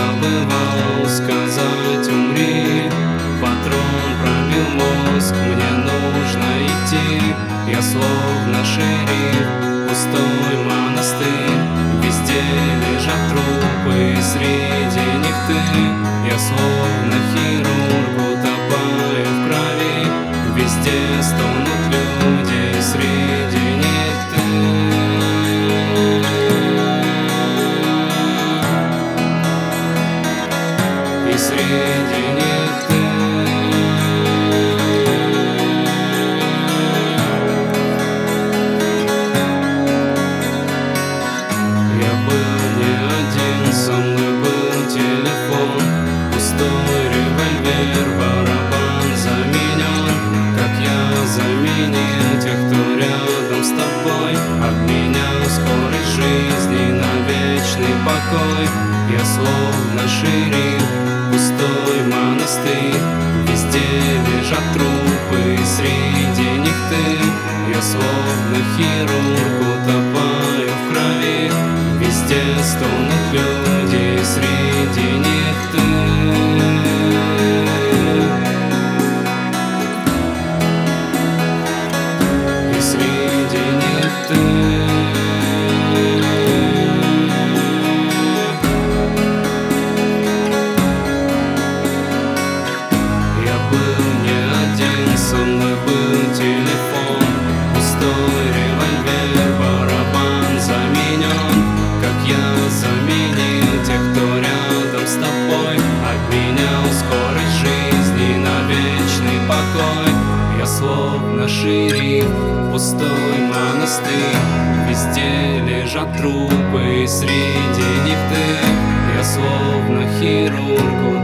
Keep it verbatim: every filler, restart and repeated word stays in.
забывал сказать умри. Патрон пробил мозг, мне нужно идти. Я словно шериф, пустой монастырь. Везде лежат трупы, среди них ты. Я словно хирург, утопаю в крови. Везде стонут люди, среди них ты. И среди них ты. Я был не один, со мной был телефон, пустой револьвер, барабан заменен. Как я заменил тех, кто рядом с тобой. Обменял скорость жизни на вечный покой. Я словно шериф, пустой монастырь. Везде лежат трупы, среди них ты. Я словно хирург, утопаю в крови. Везде стонут люди, среди них ты. И среди них ты. Со мной был телефон, пустой револьвер, барабан заменен. Как я заменил тех, кто рядом с тобой. Обменял скорость жизни на вечный покой. Я словно шериф, пустой монастырь. Везде лежат трупы, среди них ты. Я словно хирург,